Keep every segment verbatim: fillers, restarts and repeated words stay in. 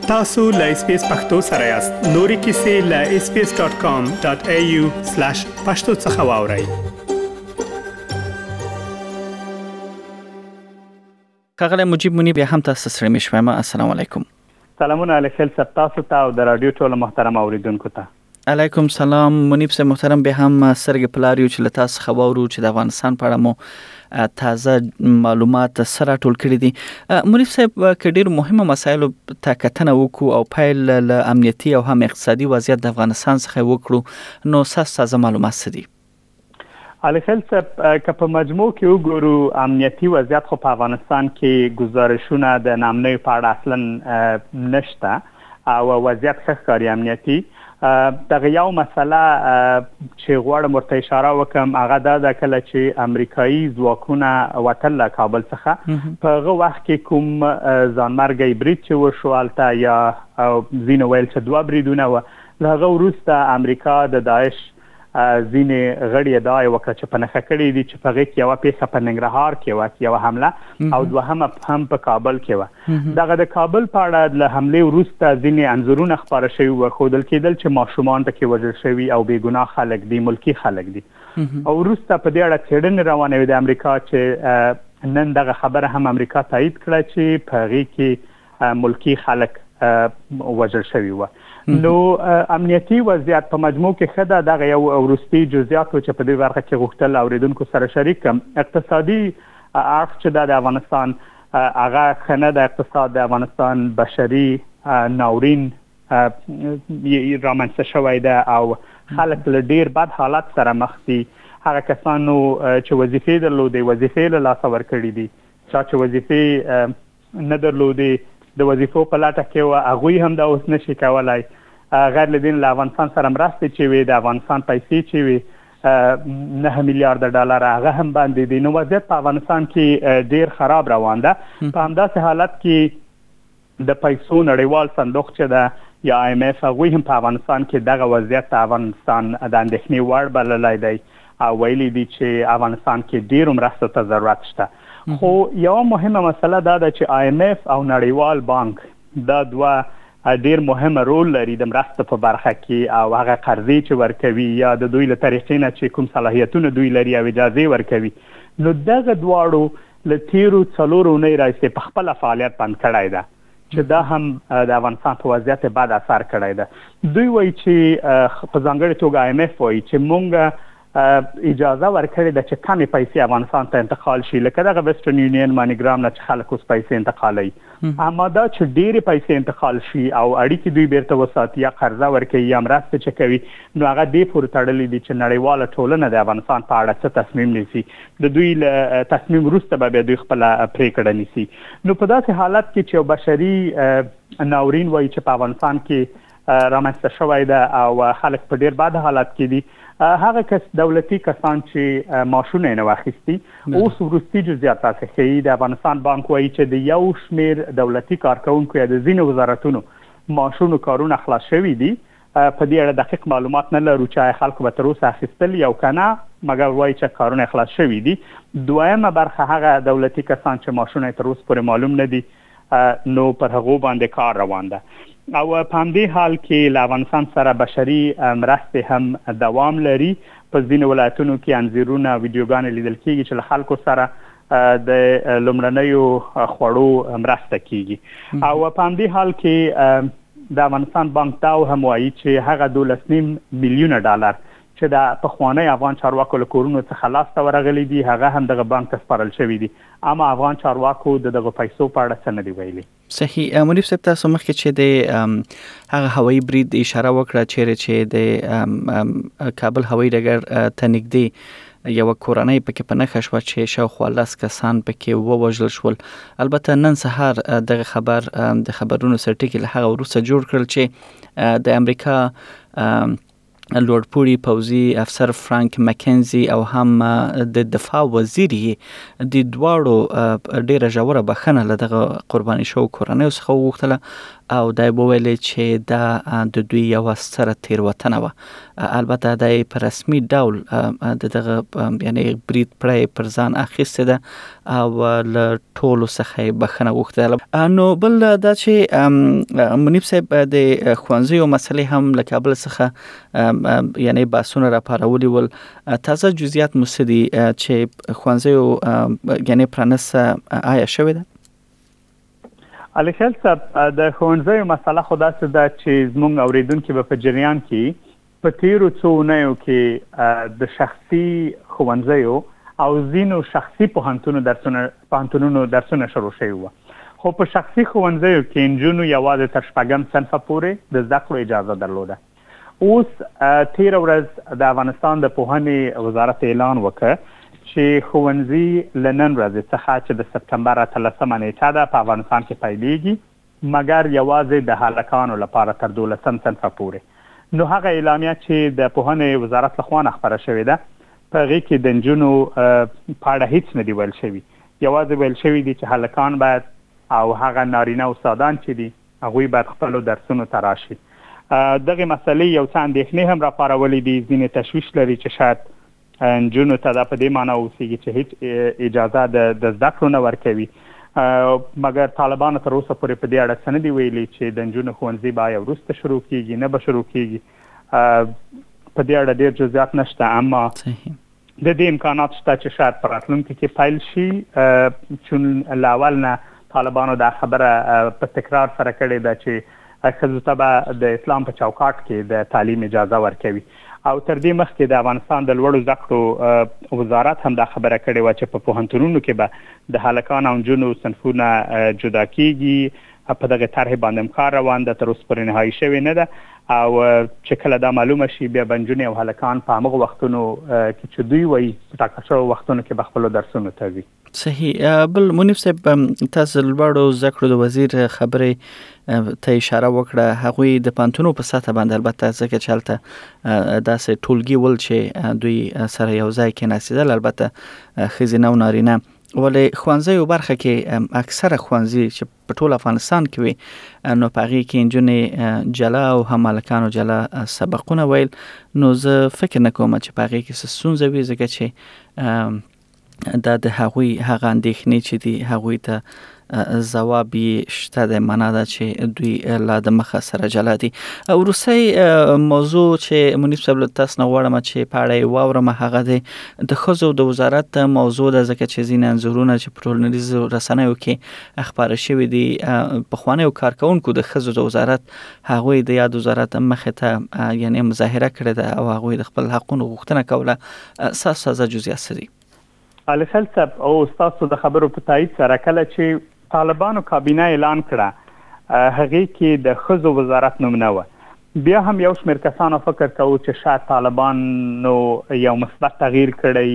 تاسو له اس پی اس پختو سره یاست. نوري کیسې له اس پی اس ډاٹ کام ډاٹ ای یو سلیش پښتو څخه واورئ. کاغله مجيب منی بیا هم تاسو سره مشوم. السلام علیکم. سلامونه علیکم تاسو ته او د رادیو ټول محترم اوریدونکو ته. علیکم سلام. منیب سه محترم به هم سرګ پلاریو چې لتاس خبرو چې د افغانستان په اړه مو تازه معلومات سره ټول کړی دي. منیب صاحب کډیر مهمه مسایل ته کتنه وکړو او پایل له امنیتي او هم اقتصادي وضعیت د افغانستان څخه وکړو. نو تاسو معلومات څه دي؟ علیکم صاحب که په مجموع کې وګورو امنیتي وضعیت خو په افغانستان کې گزارشونه د نامنوي په اړه اصلا نشته او وضعیت ښه ښکاري امنیتي. دغه یو مسله چې غواړم ورته اشاره وکم هغه دا ده کله چې امریکایي ځواکونه وتل له کابل څخه په هغه وخت کې کوم ځانمرګی برید چې وشو هلته یا ځینې ویل چې دوه بریدونه وه له هغه وروسته امریکا د داعش ځینې غړي ادعا وکړه چې په نښه کړي دي چې په هغې کې یوه پیښه په ننګرهار کې وه یوه حمله او دوهمه هم په کابل کې وه. دغه د کابل په اړه له حملې وروسته ځینې انځورونه خپاره شوي وه ښودل کېدل چې ماشومان پکې وژل شوي او بېګناه خلک دي ملکي خلک دي او وروسته په دې اړه څېړنې روانې وې د امریکا چې نن دغه خبره هم امریکا تایید کړه چې په هغې کې ملکي خلک وژل شوي وه. نو امنیتي وضعیت په مجموع کې ښه ده. دغه یو وروستي جزئیات چې په دې برخه کې غوښتل اوریدونکو سره شریک کړم. اقتصادي اړخ چې ده د افغانستان هغه ښه نه ده. اقتصاد د افغانستان بشري ناورین رامنځته شوی ده او خلک له ډیر بد حالت سره مخ دي. هغه کسانو چې وظیفې درلودې وظیفې له لاسه ورکړي دي. چا چې وظیفې نه درلودې د وظیفو په لټه کې وه هغوی هم دا اوس نشي کولی. غیر له دې له افغانستان سره مرستې چې وي د افغانستان پیسې چې وي نه میلیارډ ډالر هغه هم باندې دي. نو وضعیت په افغانستان کې ډیر خراب روان ده. په همداسې حالت کې د پیسو نړیوال صندوق چې ده یا آی ایم اف هغوی هم په افغانستان کې دغه وضعیت د افغانستان د اندېښنې وړ بللی دی او ویلي دي چې افغانستان کې ډیرو مرستو ته ضرورت شته. خو یو مهمه مسله دا ده چې آی ایم اف او نړیوال بانک دا دوه ډیر مهمه رول لري د مرستو په برخه کې او هغه قرضې چې ورکوي یا د دوی له طریقې نه چې کوم صلاحیتونه دوی لري او اجازې ورکوي. نو دغه دواړو له تیرو څلورو اونۍ راهیسې په خپله فعالیت بند کړی ده چې دا هم د افغانستان په وضعیت بد اثر کړی ده. دوی وایي چې په ځانګړې توګه آی ایم اف وایي چې مونږ اجازه ورکړې ده چې کمې پیسې افغانستان ته انتقال شي لکه دغه ویسټرن یونین مانیګرام نه چې خلک اوس پیسې انتقالوي. اما دا چې ډېرې پیسې انتقال شي او اړیکې دوی بیرته وساتي یا قرضه ورکوي یا مرستې چې کوي نو هغه دې پورې تړلي دي چې نړیواله ټولنه د افغانستان په اړه څه تصمیم نیسي. د دوی له تصمیم وروسته به بیا دوی خپله پرېکړه نیسي. نو په داسې حالت کې چې یو بشري ناورین وایي چې په افغانستان کې رامنځته شوی ده او خلک په ډېر بد حالت کې دي هغه کس دولتي کسان چې معاشونه یې نه واخیستي اوس وروستي جزئیات تاسې ښیي. د افغانستان بانک وایي چې د یو شمېر دولتي کارکوونکو یا د ځینو وزارتونو معاشونو کارونه خلاص شوي دي. په دې اړه دقیق معلومات نه لرو چې خلکو به تر اوسه اخیستل یا که نه مګر وایي چې کارونه خلاص شوي دي. دویمه برخه هغه دولتي کسان چې معاشونه یې تر اوسه پورې معلوم نه دي نو پر هغو باندې کار روان ده. او په همدې حال کې له افغانستان سره بشري مرستې هم دوام لري. په ځینو ولایتونو کې انځورونه ویډیوګانې لیدل کېږي چې له خلکو سره د لومړنیو خوړو مرسته کېږي. او په همدې حال کې د افغانستان بانک دا هم وایي چې هغه دولس نیم میلیونه ډالر چې د پخوانی افغان چارواکو له کورونو څخه لاسته ورغلي دي هغه هم دغه بانک ته سپارل شوي دي. اما افغان چارواکو د دغه پیسو په اړه څه نه دي ویلي. صحیح. منیب صاحب تاسو مخکې چې د هغه هوایي برید اشاره وکړه چیرې چې د کابل هوایي ډګر ته نږدې یو کورنۍ پکې په نښه شوه چې شاوخوا لس کسان پکې ووژل شول. البته نن سهار دغه خبر د خبرونو سرټکي له هغه وروسته جوړ کړل چې د امریکا لوړپوړي پوځي افسر فرانک مکنزي او هم د دفاع وزیر د دواړو ډیره ژوره بخښنه له دغه قرباني شو کورنۍ څخه وغوښتله او دای بویل چې دا د دوی یو ستره تیروتنه و. البته دای په رسمي ډول دغه یعنی برید پړی پر ځان اخیسته ده او له ټولو څخه بخښنه وغوښتله. نو بل دا چې منیب صاحب د ښوونځیو مسلې هم له کابل څخه یعنی باسونه راپارولي ول. تازه جزئیات مو څه دي چې ښوونځیو یعنی پرانیسته آیا شوې ده؟ علي خیل صاحب د ښوونځیو مسله خو داسې ده چې زموږ اوریدونکي به په جریان کې په تیرو څو اونیو کې د شخصي ښوونځیو او ځینو شخصي پوهنتونو درسونه پوهنتونونو درسونه شروع شوي وو. خو په شخصي ښوونځیو کې نجونو یوازې تر شپږم صنفه پورې د زده کړو اجازه درلوده. اوس تېره ورځ د افغانستان د پوهنې وزارت اعلان وکړ چې ښوونځي له نن ورځې څخه چې د سپتمبر اتلسمه نیټه ده په افغانستان کې پیلېږي، مګر یوازې د هلکانو لپاره تر دولسم صنفه پورې. نو هغه اعلامیه چې د پوهنې وزارت لخوا نه خپره شوې ده په هغې کې د نجونو په اړه هیڅ نه دي ویل شوي. یوازې ویل شوي دي چې هلکان باید او هغه نارینه استادان چې دي هغوی باید خپلو درسونو ته راشي. دغه مسلې یو څه اندېښنې هم راپارولې دي. ځینې تشویش لري چې شاید نجونو ته دا په دې معنی اوسېږي چې هیڅ اجازه د زده کړو نه ورکوي، مګر طالبانو تر اوسه پورې په دې اړه څه نه دي ویلي چې د نجونو ښوونځي به آیا وروسته شروع کېږي نه به شروع کېږي. په دې اړه ډېر جزئیات نشته، اما د دې امکانات شته چې شاید په راتلونکي کې پیل شي. چون له اول نه طالبانو دا خبره په تکرار سره کړې ده چې ښځو ته به د اسلام په چوکاټ کې د تعلیم اجازه ورکوي. او تر دې مخکې د افغانستان د لوړو زده کړو وزارت هم دا خبره کړې وه چې په پوهنتونونو کې به د هلکانو او نجونو صنفونه جدا کېږي. په دغه طرحې باندې هم کار روان ده، تر اوسه پورې نهایي شوې نه ده. او چې کله دا معلومه شي بیا به نجونې او هلکان په همغه وختونو کې چې دوی وایي په ټاکل شویو وختونو کې به خپلو درسونو ته ځي. صحیح. بل منیب صاحب تاسو لوړو زده کړو د وزیر خبرې ته اشاره وکړه. هغوی د پوهنتونو په سطحه باندې البته ځکه چې هلته داسې ټولګي ول چې دوی سره یو ځای کېناستېدل، البته ښځینه او نارینه، ولې ښوونځیو برخه کې اکثره ښوونځي چې په ټول افغانستان کې وي نو په هغې کې نجونې جلا او هم هلکانو جلا سبقونه ویل. نو زه فکر نه کوم چې په هغې کې څه ستونزه وي، ځکه چې دا د هغوی هغه اندېښنې چې دي هغوی ته ځواب یې شته دی، معنا ده چې دوی لا د مخه سره جلا دي. وروستی موضوع چې منیب صاحب له تاسو نه غواړم چې په اړه یې واورم هغه دی د ښځو د وزارت موضوع ده، ځکه چې ځینې انځورونه چې په ټولنیزو رسنیو کې خپاره شوي دي پخوانیو کارکوونکو د ښځو د وزارت هغوی د یاد وزارت مخې ته یعنې مظاهره کړې ده او هغوی د خپل حقونو غوښتنه کوله. ستاسو تازه جزئیات څه دي؟ علي خیل صاحب او ستاسو د خبرو په تایید سره کله چې طالبانو کابینه اعلان کړه هغې کې د ښځو وزارت نوم نه وه. بیا هم یو شمېر کسانو فکر کوو چې شاید طالبانو یو مثبت تغییر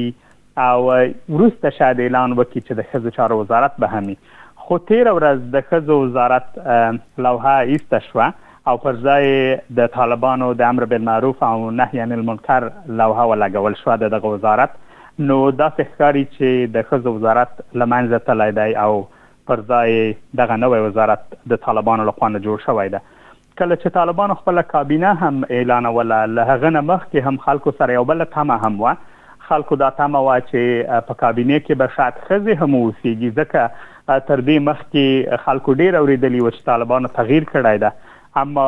کړی او وروسته شاید اعلان وکړي چې د ښځو چارو وزارت به هم وي. خو تېره ورځ د ښځو وزارت لوحه ایسته شوه او پر ځای د طالبانو د امر بالمعروف او نهي عن المنکر لوحه ولګول شوه د دغه وزارت. نو داسې ښکاري چې د ښځو وزارت له منځه تللی دی او پر ځای دغه نوی وزارت د طالبانو لخوا نه جوړ شوی ده. کله چې طالبانو خپله کابینه هم اعلانوله له هغه نه مخکې هم خلکو سره یو بله تمه هم وه. خلکو دا تمه وه چې په کابینې کې به شاید ښځې هم اوسېږي، ځکه تر دې مخکې خلکو ډېر اورېدلي وه چې طالبانو تغییر کړی ده، اما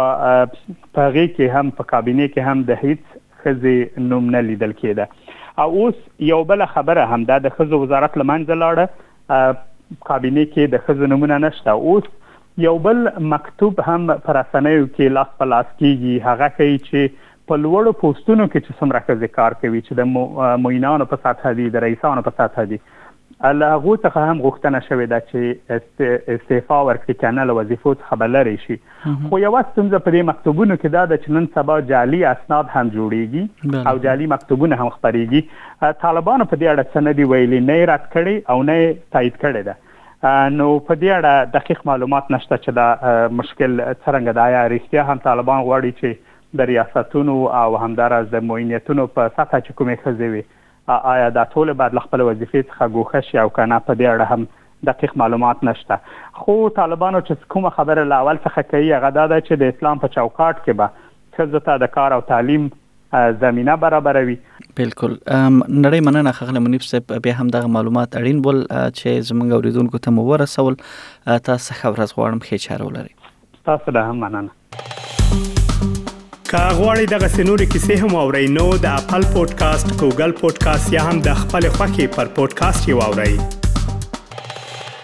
په هغې کې هم په کابینې کې هم د هیڅ ښځې نوم نه لیدل کېده. او اوس یو بله خبره هم ده، د ښځو وزارت له منځه لاړه، کابینې کې د ښځو نومونه نشته. اوس یو بل مکتوب هم په رسنیو کې لاس په لاس کېږي، هغه ښیي چې په لوړو پوسټونو کې چې څومره ښځې کار کوي، چې د معینانو په سطحه دي، د رئیسانو په سطحه دي، له هغو څخه هم غوښتنه شوې ده چې استعفا ورکړي که نه له وظیفو څخه به لرې شي. خو یوه ستونزه په دې مکتوبونو کې دا ده چې نن سبا جعلي اسناد هم جوړیږي او جعلي مکتوبونه هم خپریږي. طالبانو په دې اړه څه نه دي ویلي، نه یې رد کړی او نه یې تایید کړې ده. نو په دې اړه دقیق معلومات نشته چې دا مشکل څرنګه ده. آیا رښتیا هم طالبان غواړي چې د ریاستونو او همداراز د معینیتونو په سطحه چې کومې ښځې وي، آیا دا ټول باید له خپل وظیفې څخه ګوښه شي او که نه؟ په دې اړه هم دقیق معلومات نشته. خو طالبانو چې کومه خبره له اول څخه کوي هغه دا ده چې د اسلام په چوکاټ کې به ښځو ته د کار او تعلیم زمينه برابروي. بالکل نړۍ مننه ښاغلی منیب صاحب، بیا هم دغه معلومات اړین بول چې زموږ اوریدونکو ته مو ورسول. تاسو ښه ورځ غواړم، ښه چاره ولرئ. تاسو ته هم مننه. که غواړئ دغه سنوري کیسې هم اورئ نو د خپل پودکاسټ، ګوګل پودکاسټ یا هم د خپل خوښي پر پودکاسټ یو اورئ.